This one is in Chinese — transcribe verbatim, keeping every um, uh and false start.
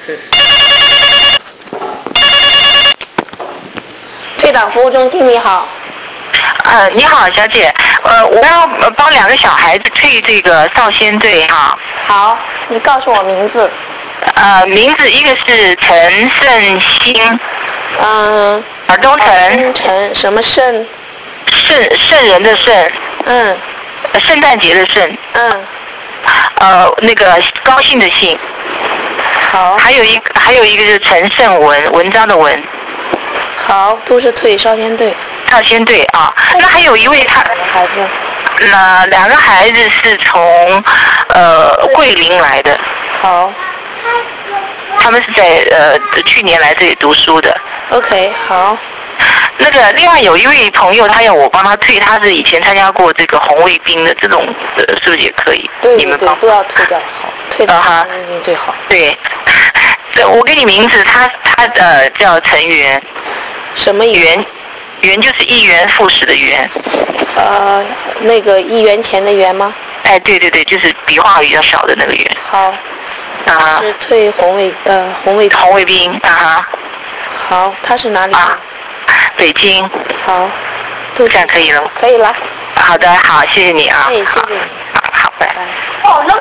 退党服务中心，你好。 呃，你好，小姐，呃，我要帮两个小孩子退这个少先队哈。 好，你告诉我名字。 呃，名字一个是陈胜兴， 嗯。 尔东陈。 陈什么胜？ 圣圣人的圣。 嗯。 圣诞节的圣。 嗯。 呃，那个高兴的兴。 好。 还有一还有一个是陈胜文，文章的文。 好，都是退少先队。 少先队啊，那还有一位他孩子。 那两个孩子是从呃桂林来的。 好。 他们是在呃去年来这里读书的。 OK， 好。 那个另外有一位朋友，他要我帮他退，他是以前参加过这个红卫兵的这种，呃，是不是也可以？ 对你们对对，都要退掉，好，退到红卫兵最好。 对，这我给你名字，他他呃叫陈元。 什么元？ 元就是一元复始的元。 呃，那个一元钱的元吗？ 哎，对对对，就是笔画比较少的那个元。 好。 啊。 是退红卫呃红卫红卫兵啊。 好，他是哪里？ 啊，北京。 好。 这样可以了吗？ 可以了。 好的，好，谢谢你啊。 哎，谢谢你。 好，好，拜拜。 哦，那么。